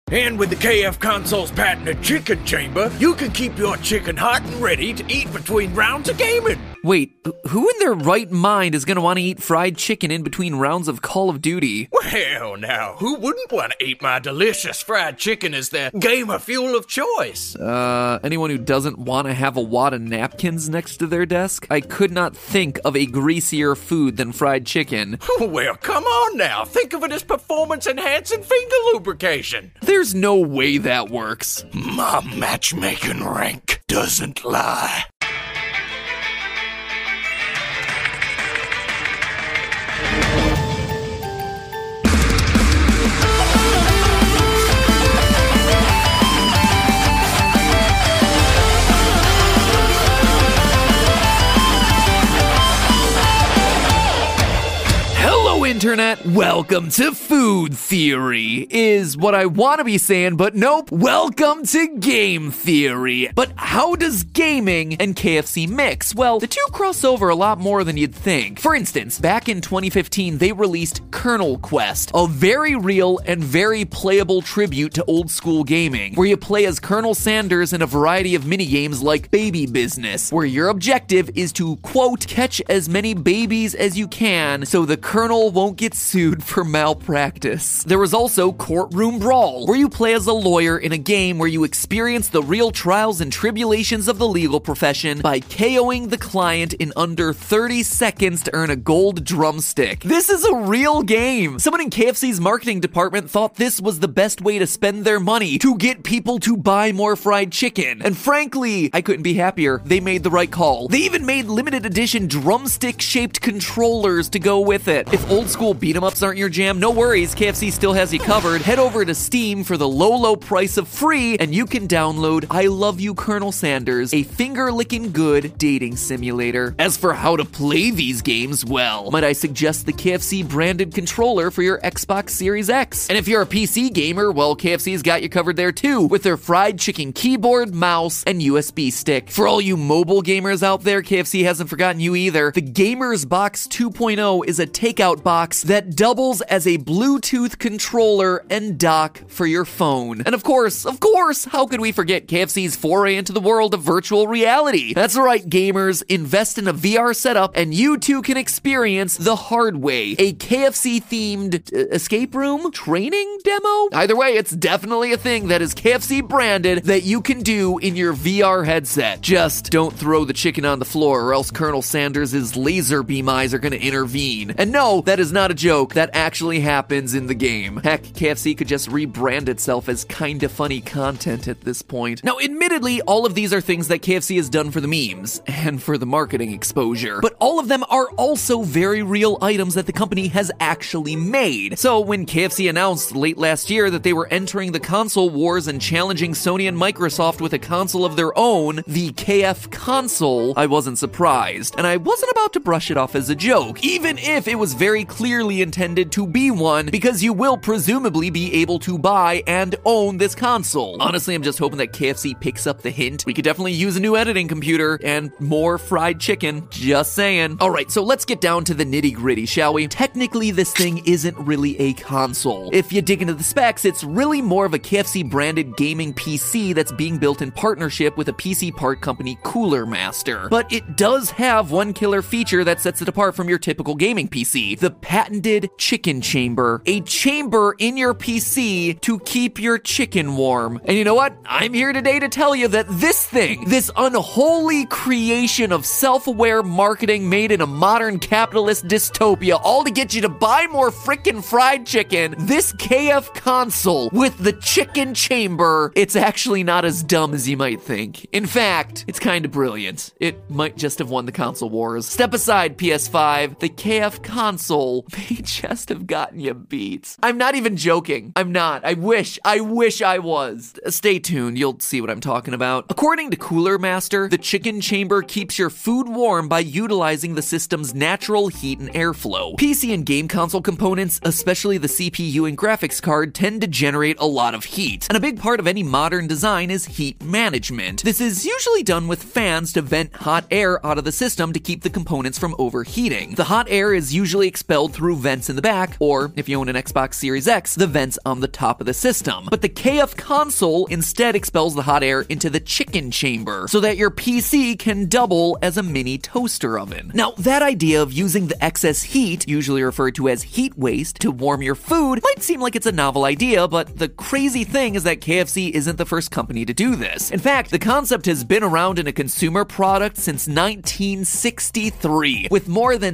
And with the KF Console's patented chicken chamber, you can keep your chicken hot and ready to eat between rounds of gaming. Wait, who in their right mind is going to want to eat fried chicken in between rounds of Call of Duty? Well, now, who wouldn't want to eat my delicious fried chicken as their gamer fuel of choice? Anyone who doesn't want to have a wad of napkins next to their desk? I could not think of a greasier food than fried chicken. Well, come on now. Think of it as performance-enhancing finger lubrication. There's no way that works. My matchmaking rank doesn't lie. Internet, welcome to Food Theory, is what I want to be saying, but nope, welcome to Game Theory. But how does gaming and KFC mix? Well, the two cross over a lot more than you'd think. For instance, back in 2015, they released Kernel Quest, a very real and very playable tribute to old school gaming, where you play as Colonel Sanders in a variety of minigames like Baby Business, where your objective is to, quote, catch as many babies as you can so the Colonel won't get sued for malpractice. There was also Courtroom Brawl, where you play as a lawyer in a game where you experience the real trials and tribulations of the legal profession by KOing the client in under 30 seconds to earn a gold drumstick. This is a real game. Someone in KFC's marketing department thought this was the best way to spend their money, to get people to buy more fried chicken. And frankly, I couldn't be happier. They made the right call. They even made limited edition drumstick-shaped controllers to go with it. If old school beat-em-ups aren't your jam, no worries, KFC still has you covered. Head over to Steam for the low price of free, and you can download I Love You, Colonel Sanders, a finger-licking good dating simulator. As for how to play these games, well, might I suggest the KFC branded controller for your Xbox Series X. And if you're a PC gamer, well, KFC's got you covered there too, with their fried chicken keyboard, mouse, and USB stick. For all you mobile gamers out there, KFC hasn't forgotten you either. The Gamers Box 2.0 is a takeout box that doubles as a Bluetooth controller and dock for your phone. And of course, how could we forget KFC's foray into the world of virtual reality? That's right, gamers, invest in a VR setup and you too can experience the hard way, a KFC-themed escape room training demo? Either way, it's definitely a thing that is KFC branded that you can do in your VR headset. Just don't throw the chicken on the floor or else Colonel Sanders' laser beam eyes are going to intervene. And no, that is not a joke. That actually happens in the game. Heck, KFC could just rebrand itself as kinda funny content at this point. Now, admittedly, all of these are things that KFC has done for the memes and for the marketing exposure, but all of them are also very real items that the company has actually made. So when KFC announced late last year that they were entering the console wars and challenging Sony and Microsoft with a console of their own, the KF console, I wasn't surprised, and I wasn't about to brush it off as a joke, even if it was very clearly intended to be one, because you will presumably be able to buy and own this console. Honestly, I'm just hoping that KFC picks up the hint. We could definitely use a new editing computer and more fried chicken, just saying. Alright, so let's get down to the nitty-gritty, shall we? Technically, this thing isn't really a console. If you dig into the specs, it's really more of a KFC-branded gaming PC that's being built in partnership with a PC part company, Cooler Master. But it does have one killer feature that sets it apart from your typical gaming PC, the patented chicken chamber. A chamber in your PC to keep your chicken warm. And you know what? I'm here today to tell you that this thing, this unholy creation of self-aware marketing made in a modern capitalist dystopia, all to get you to buy more frickin' fried chicken, this KF console with the chicken chamber, it's actually not as dumb as you might think. In fact, it's kind of brilliant. It might just have won the console wars. Step aside, PS5. The KF console may just have gotten you beat. I'm not even joking. I'm not. I wish I was. Stay tuned. You'll see what I'm talking about. According to Cooler Master, the chicken chamber keeps your food warm by utilizing the system's natural heat and airflow. PC and game console components, especially the CPU and graphics card, tend to generate a lot of heat, and a big part of any modern design is heat management. This is usually done with fans to vent hot air out of the system to keep the components components from overheating. The hot air is usually expelled through vents in the back, or if you own an Xbox Series X, the vents on the top of the system. But the KF console instead expels the hot air into the chicken chamber, so that your PC can double as a mini toaster oven. Now, that idea of using the excess heat, usually referred to as heat waste, to warm your food might seem like it's a novel idea, but the crazy thing is that KFC isn't the first company to do this. In fact, the concept has been around in a consumer product since 1963, with more than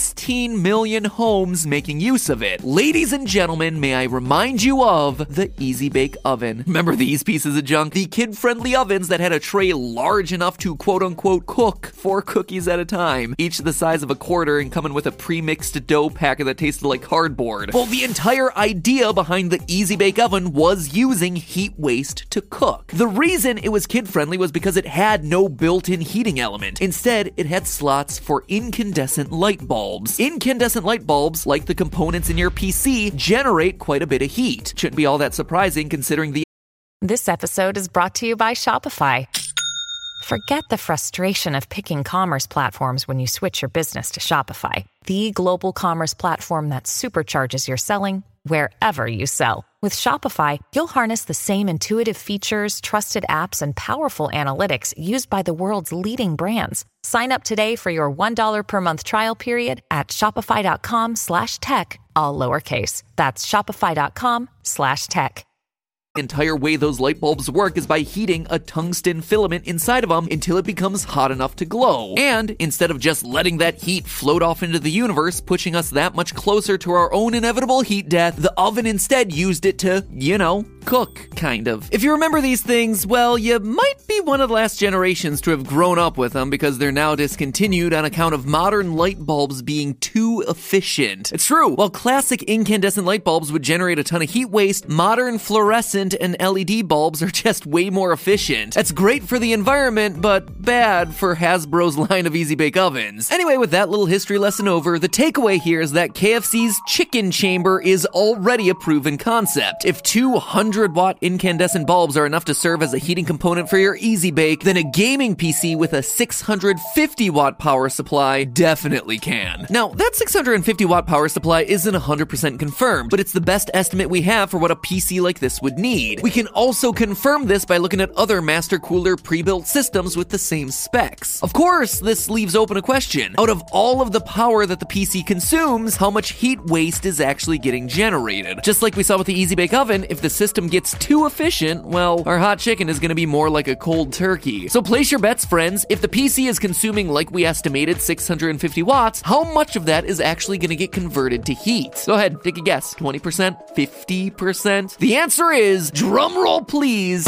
16 million homes making use of it. Ladies and gentlemen, may I remind you of the Easy Bake Oven. Remember these pieces of junk? The kid-friendly ovens that had a tray large enough to quote-unquote cook 4 cookies at a time, each the size of a quarter and coming with a pre-mixed dough packet that tasted like cardboard. Well, the entire idea behind the Easy Bake Oven was using heat waste to cook. The reason it was kid-friendly was because it had no built-in heating element. Instead, it had slots for incandescent light bulbs. Incandescent light bulbs, like the components in your PC, generate quite a bit of heat. Shouldn't be all that surprising considering the... This episode is brought to you by Shopify. Forget the frustration of picking commerce platforms when you switch your business to Shopify, the global commerce platform that supercharges your selling wherever you sell. With Shopify, you'll harness the same intuitive features, trusted apps, and powerful analytics used by the world's leading brands. Sign up today for your $1 per month trial period at shopify.com/tech, all lowercase. That's shopify.com/tech. entire way those light bulbs work is by heating a tungsten filament inside of them until it becomes hot enough to glow. And instead of just letting that heat float off into the universe, pushing us that much closer to our own inevitable heat death, the oven instead used it to, cook, kind of. If you remember these things, well, you might be one of the last generations to have grown up with them because they're now discontinued on account of modern light bulbs being too efficient. It's true, while classic incandescent light bulbs would generate a ton of heat waste, modern fluorescent and LED bulbs are just way more efficient. That's great for the environment, but bad for Hasbro's line of Easy Bake Ovens. Anyway, with that little history lesson over, the takeaway here is that KFC's chicken chamber is already a proven concept. If 200-watt incandescent bulbs are enough to serve as a heating component for your Easy Bake, then a gaming PC with a 650-watt power supply definitely can. Now, that 650-watt power supply isn't 100% confirmed, but it's the best estimate we have for what a PC like this would need. We can also confirm this by looking at other Master Cooler pre-built systems with the same specs. Of course, this leaves open a question. Out of all of the power that the PC consumes, how much heat waste is actually getting generated? Just like we saw with the Easy Bake Oven, if the system gets too efficient, well, our hot chicken is going to be more like a cold turkey. So place your bets, friends. If the PC is consuming, like we estimated, 650 watts, how much of that is actually going to get converted to heat? Go ahead, take a guess. 20%? 50%? The answer is, drum roll please,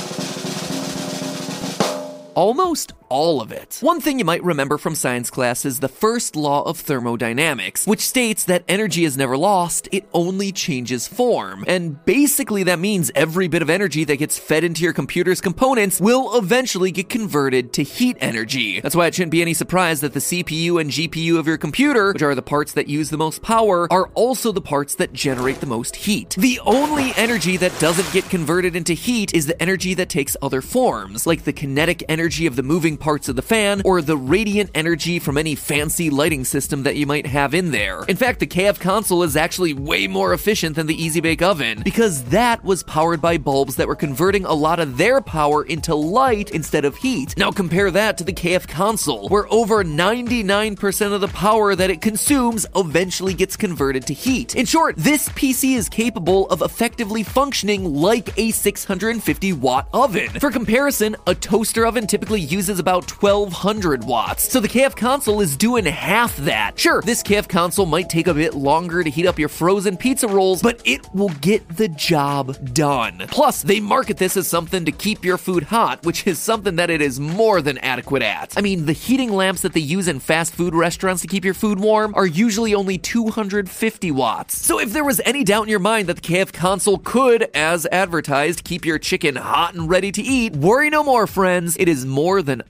almost all of it. One thing you might remember from science class is the first law of thermodynamics, which states that energy is never lost, it only changes form. And basically that means every bit of energy that gets fed into your computer's components will eventually get converted to heat energy. That's why it shouldn't be any surprise that the CPU and GPU of your computer, which are the parts that use the most power, are also the parts that generate the most heat. The only energy that doesn't get converted into heat is the energy that takes other forms, like the kinetic energy of the moving parts of the fan, or the radiant energy from any fancy lighting system that you might have in there. In fact, the KF console is actually way more efficient than the Easy Bake Oven, because that was powered by bulbs that were converting a lot of their power into light instead of heat. Now compare that to the KF console, where over 99% of the power that it consumes eventually gets converted to heat. In short, this PC is capable of effectively functioning like a 650-watt oven. For comparison, a toaster oven typically uses about 1200 watts, so the KF console is doing half that. Sure, this KF console might take a bit longer to heat up your frozen pizza rolls, but it will get the job done. Plus, they market this as something to keep your food hot, which is something that it is more than adequate at. I mean, the heating lamps that they use in fast food restaurants to keep your food warm are usually only 250 watts. So if there was any doubt in your mind that the KF console could, as advertised, keep your chicken hot and ready to eat, worry no more, friends. It is more than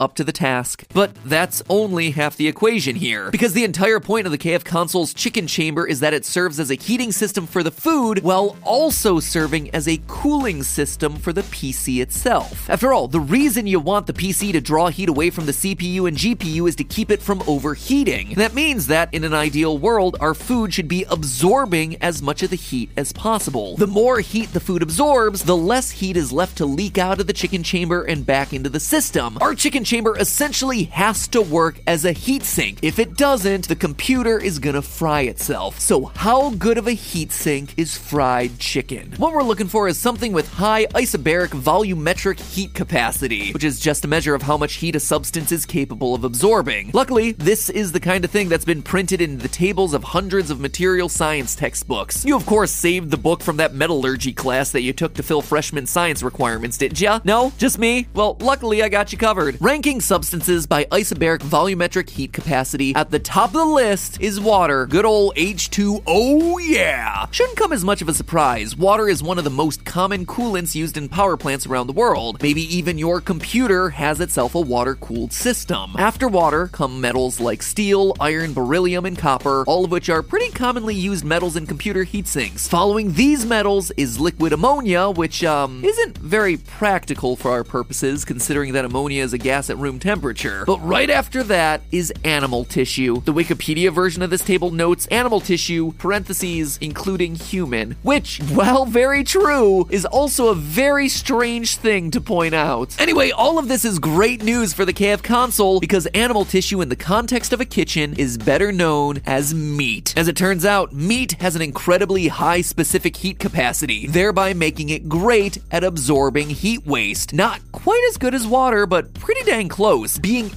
up to the task. But that's only half the equation here, because the entire point of the KF Console's chicken chamber is that it serves as a heating system for the food while also serving as a cooling system for the PC itself. After all, the reason you want the PC to draw heat away from the CPU and GPU is to keep it from overheating. That means that in an ideal world, our food should be absorbing as much of the heat as possible. The more heat the food absorbs, the less heat is left to leak out of the chicken chamber and back into the system. Our chicken chamber essentially has to work as a heat sink. If it doesn't, the computer is gonna fry itself. So how good of a heat sink is fried chicken? What we're looking for is something with high isobaric volumetric heat capacity, which is just a measure of how much heat a substance is capable of absorbing. Luckily, this is the kind of thing that's been printed in the tables of hundreds of material science textbooks. You of course saved the book from that metallurgy class that you took to fill freshman science requirements, didn't ya? No? Just me? Well, luckily I got you covered. Ranking substances by isobaric volumetric heat capacity, at the top of the list is water. Good old H2O, oh yeah! Shouldn't come as much of a surprise. Water is one of the most common coolants used in power plants around the world. Maybe even your computer has itself a water-cooled system. After water come metals like steel, iron, beryllium, and copper, all of which are pretty commonly used metals in computer heatsinks. Following these metals is liquid ammonia, which isn't very practical for our purposes, considering that ammonia is a gas at room temperature. But right after that is animal tissue. The Wikipedia version of this table notes animal tissue, parentheses, including human, which, while very true, is also a very strange thing to point out. Anyway, all of this is great news for the KF Console, because animal tissue in the context of a kitchen is better known as meat. As it turns out, meat has an incredibly high specific heat capacity, thereby making it great at absorbing heat waste. Not quite as good as water, but pretty dang close, being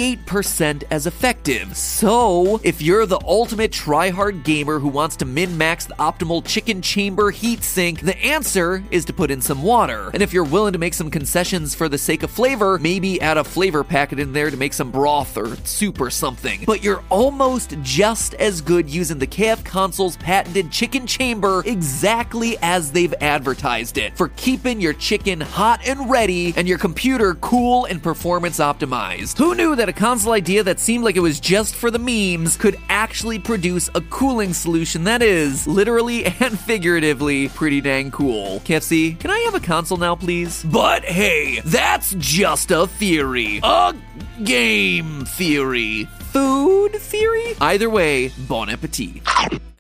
88% as effective. So, if you're the ultimate try-hard gamer who wants to min-max the optimal chicken chamber heat sink, the answer is to put in some water. And if you're willing to make some concessions for the sake of flavor, maybe add a flavor packet in there to make some broth or soup or something. But you're almost just as good using the KF Console's patented chicken chamber exactly as they've advertised it, for keeping your chicken hot and ready and your computer cool and performance optimized. Who knew that a console idea that seemed like it was just for the memes could actually produce a cooling solution that is, literally and figuratively, pretty dang cool? KFC, can I have a console now, please? But hey, that's just a theory. A game theory. Food theory? Either way, bon appetit.